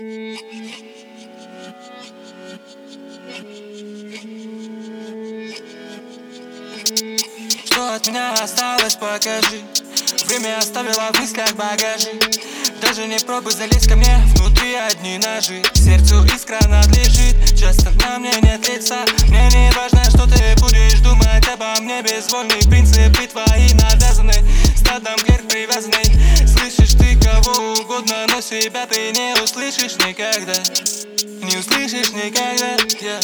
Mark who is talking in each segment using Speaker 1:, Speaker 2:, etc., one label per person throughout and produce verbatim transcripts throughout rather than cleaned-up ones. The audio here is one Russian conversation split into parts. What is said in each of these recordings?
Speaker 1: Что от меня осталось, покажи. Время оставило в мыслях багажи. Даже не пробуй залезть ко мне, внутри одни ножи. Сердцу искра надлежит, часто на мне нет лица. Мне не важно, что ты будешь думать обо мне. Безвольные принципы твои навязаны, стадом вверх привязанный. Слышишь ты кого угодно, но себя ты не услышишь никогда. Не услышишь никогда, yeah.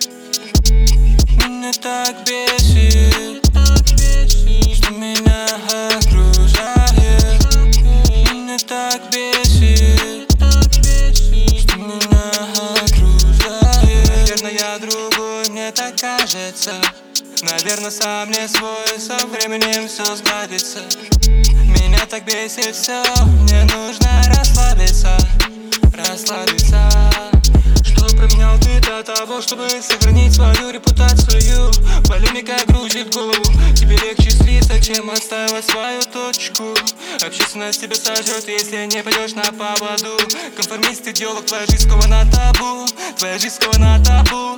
Speaker 1: Меня так бесит, что меня окружает. Меня так бесит, что меня окружает. Наверное, я другой, мне так кажется. Наверное, сам не свой, со временем все сгладится. Меня так бесит все, мне нужно расслабиться, расслабиться. Что променял ты для того, чтобы сохранить свою репутацию? Полемика кружит голову, тебе легче слиться, чем отстаивать свою точку. Общественность тебя сожрет, если не пойдешь на поводу. Конформист, идеолог, твоя жизнь скована табу, твоя жизнь скована табу.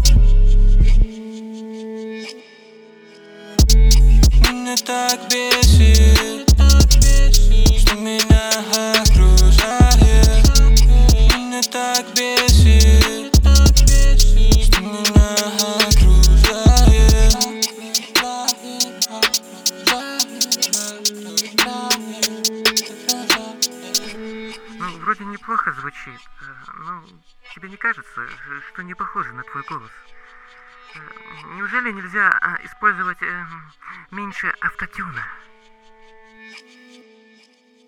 Speaker 1: Меня так бесит, что меня окружает. Меня так бесит, что меня окружает.
Speaker 2: Ну, вроде неплохо звучит. Ну, тебе не кажется, что не похоже на твой голос? Неужели нельзя использовать э, меньше автотюна?